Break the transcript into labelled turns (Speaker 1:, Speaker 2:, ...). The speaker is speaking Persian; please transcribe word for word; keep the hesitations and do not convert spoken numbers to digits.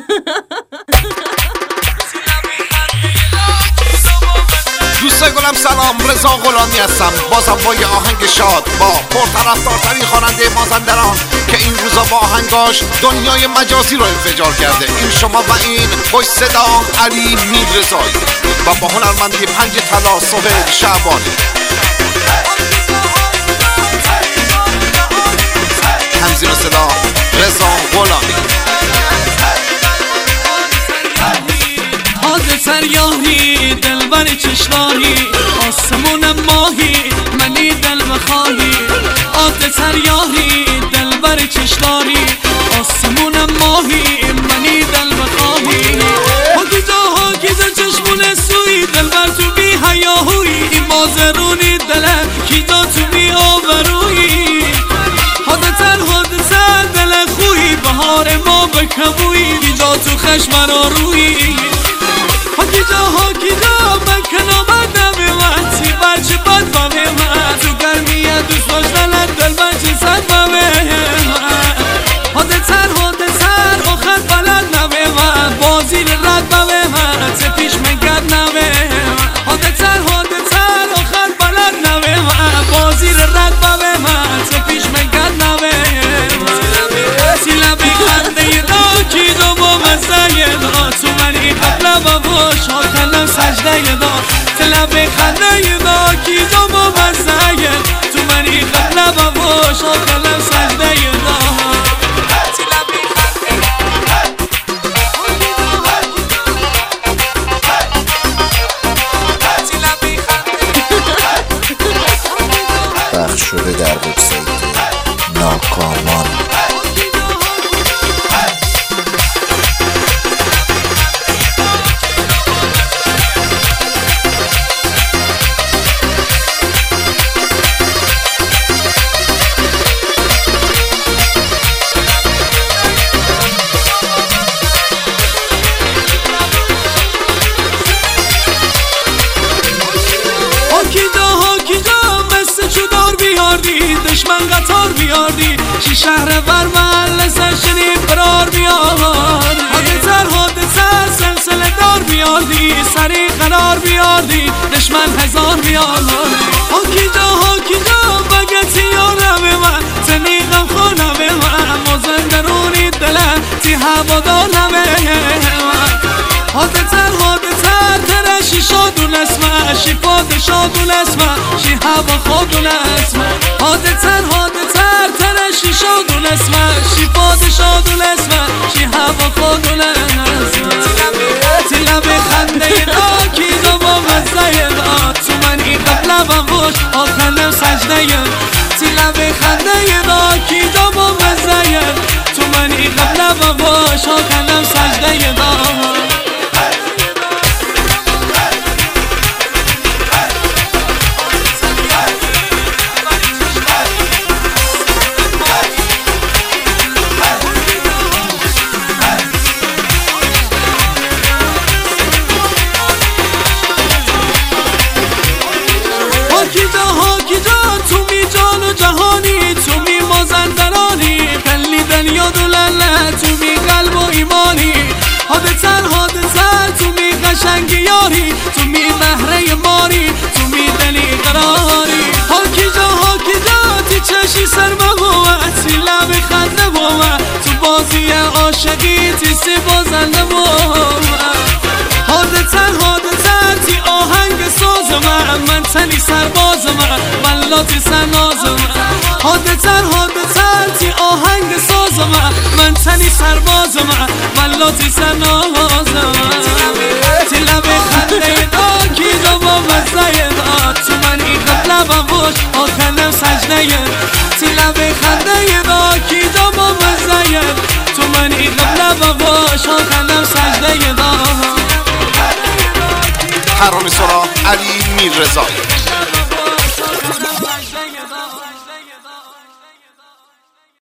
Speaker 1: دوستای گلم سلام، رضا غلامی هستم، بازم با یه آهنگ شاد با پرطرفدارترین خواننده مازندران که این روزا با آهنگاش دنیای مجازی رو انفجار کرده. این شما و این خوش صدا علی میررضایی و با هنرمندی پنج طلا سهیل شعبانی. همزین و صدا رضا غلامی.
Speaker 2: حاضر سریاهی دلبر چشماهی آسمونم ماهی منی دل بخواهی. حاضر سریاهی دلبر چشماهی آسمونم ماهی منی دل بخواهی. حاکی جا حاکی جا چشمون سوی دلبر تو بی حیاهوی. این مازرونی دلم کی جا تو بی آبروی. حادثر حادثر دل خوی بهار ما بکبوی. کی جا تو خشم را روی. حاکی جا حاکی جا من کنامت نمی من سی برچه بد بمه من تو گرمیه دوست داشتنت دل من چه صد بمه من. حادثر حادثر آخر بلد نمی من بازی رد بمه من چه پیش من گرد نمی من. حادثر حادثر آخر بلد نمی من بازی رد بمه من چه پیش من گرد نمی من. سی لبی خنده دا کی دو با مزه دا تو منی قبل بابا شاکنم سجده دا. تلب خنده دا کی دو با مزه تو منی قبل بابا شاکنم سجده دا.
Speaker 3: پخش شده در وبسایت ناکامان.
Speaker 2: دشمن قطار بیاردی شی شهر بر محل سرشنی فرار بیاردی. حادثر حادثر سلسله دار بیاردی سری قرار بیاردی دشمن هزار بیاردی. حاکی جا حاکی جا بگتی یارم من تنیقم خونم من مازندرونی دلم تی هوادار نمه من. حادثر حادثر ترشی شادون اسمه شی پاد شادون اسمه شی هوا خودون اسمه. حادثر حادثر ترشی شادون اسمه شی پاد شادون اسمه شی هوا خودون اسمه. تلب خنده دا کی دو با مزه دا تو منی قبل بموش آخرم سجده. تلب خنده دا کی دو با مزه تو منی قبل بموش آخرم سجده دا. حاکی جا حاکی جا تو می جان و جهانی تو می مازندرانی کلی دنیا دولله تو می قلب و ایمانی. حادثر حادثر تو می قشنگ یاری تو می مهره ماری تو می دلی قراری. حاکی جا حاکی جا تی چشی سر بابا تی لب خنده بابا تو بازی عاشقی تی سی بازنده بابا. حادثر حادثر تی آهنگ ساز من من تنی سرباز من ولاتی سرناز من. حادثر حادثر تی آهنگ ساز من من تنی سرباز من ولاتی سرناز من. تی لب خنده دا کی دو با مزه دا تو منی قبل بموش آخرم سجده. تی لب خنده دا کی دو با مزه تو منی قبل بموش آخرم سجده دا.
Speaker 1: ترانه سرا علی میررضایی.